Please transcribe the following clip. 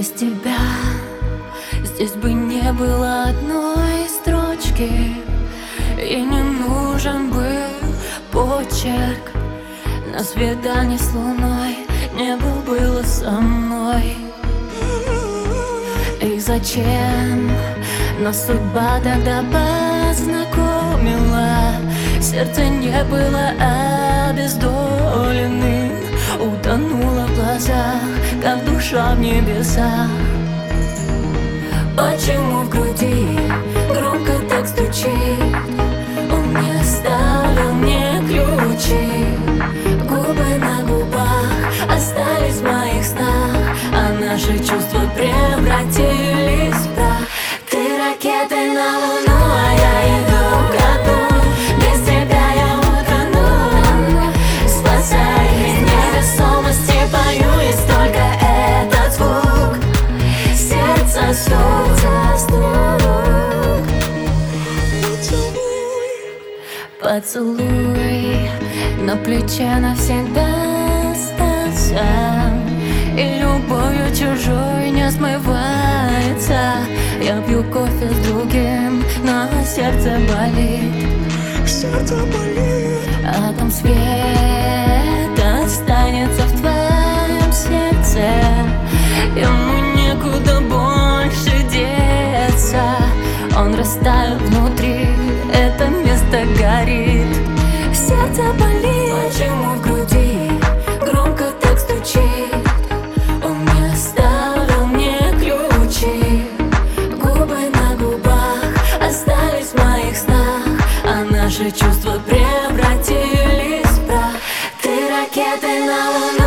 Без тебя здесь бы не было одной строчки, и не нужен был почерк. На свидание с луной небо было со мной. И зачем нас судьба тогда познакомила? Сердце не было обездоленным, утонуло в глазах, как душа в небесах. Почему в груди громко так стучит? Он не оставил мне ключи. Губы на губах остались в моих снах, а наши чувства превратились в прах. Ты ракетой на луну, а я иду ко дну. Без тебя я утону. Спасай из невесомости, пою лишь только этот звук. Сердце стук. Поцелуй на плече навсегда остался, и любовью чужой не смывается. Я пью кофе с другим, но сердце болит. Сердце болит. Атом света останется в твоем сердце. Ему некуда больше деться. Он растаял внутри, это место горит. Сердце болит. Почему в груди громко так стучит? Он не оставил мне ключи. Губы на губах остались в моих снах, а наши чувства превратились в прах. Ты ракетой на луну.